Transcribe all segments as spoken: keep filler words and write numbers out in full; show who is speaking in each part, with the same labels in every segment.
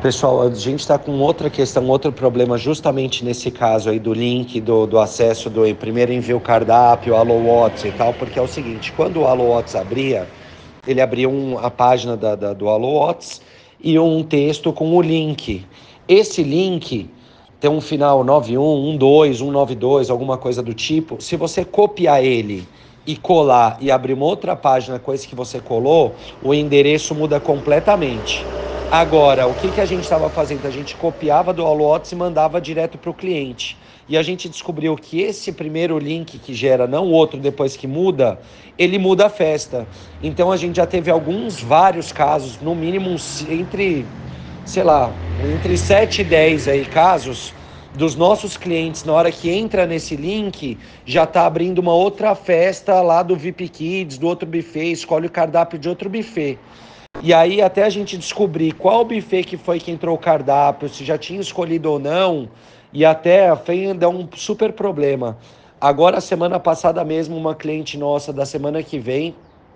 Speaker 1: pessoal, a gente está com outra questão, outro problema justamente nesse caso aí do link, do, do acesso, do primeiro envio cardápio, Allo Whats e tal, porque é o seguinte, quando o Allo Whats abria, ele abria um, a página da, da, do Allo Whats e um texto com o link. Esse link tem um final nove um, doze, cento e noventa e dois, alguma coisa do tipo. Se você copiar ele e colar e abrir uma outra página com esse que você colou, o endereço muda completamente. Agora, o que, que a gente estava fazendo? A gente copiava do Allo Whats e mandava direto para o cliente. E a gente descobriu que esse primeiro link que gera, não o outro depois que muda, ele muda a festa. Então a gente já teve alguns, vários casos, no mínimo entre, sei lá, entre sete e dez aí casos dos nossos clientes, na hora que entra nesse link, já está abrindo uma outra festa lá do V I P Kids, do outro buffet, escolhe o cardápio de outro buffet. E aí, até a gente descobrir qual buffet que foi que entrou o cardápio, se já tinha escolhido ou não, e até foi dar um super problema. Agora, semana passada mesmo, uma cliente nossa da semana que vem,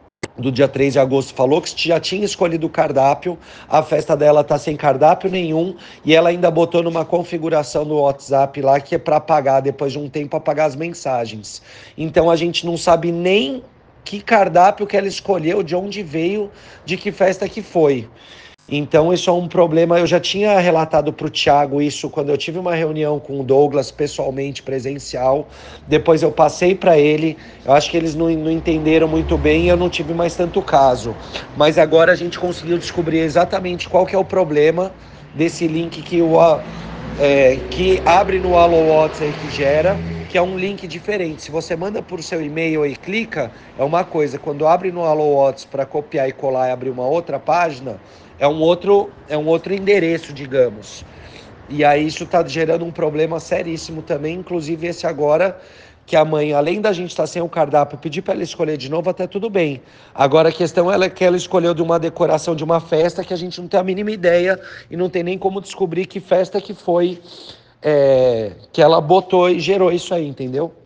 Speaker 1: do dia três de agosto, falou que já tinha escolhido o cardápio, a festa dela tá sem cardápio nenhum, e ela ainda botou numa configuração no WhatsApp lá que é para pagar, depois de um tempo, apagar as mensagens. Então, a gente não sabe nem que cardápio que ela escolheu, de onde veio, de que festa que foi. Então, isso é um problema. Eu já tinha relatado para o Thiago isso quando eu tive uma reunião com o Douglas, pessoalmente, presencial. Depois eu passei para ele. Eu acho que eles não, não entenderam muito bem e eu não tive mais tanto caso. Mas agora a gente conseguiu descobrir exatamente qual que é o problema desse link que, o, é, que abre no Allo Whats aí que gera, que é um link diferente. Se você manda por seu e-mail e clica, é uma coisa. Quando abre no Allo Whats para copiar e colar e abrir uma outra página, é um outro, é um outro endereço, digamos. E aí isso está gerando um problema seríssimo também, inclusive esse agora, que a mãe, além da gente estar tá sem o cardápio, pedir para ela escolher de novo, até tudo bem. Agora a questão é que ela escolheu de uma decoração de uma festa que a gente não tem a mínima ideia e não tem nem como descobrir que festa que foi, é, que ela botou e gerou isso aí, entendeu?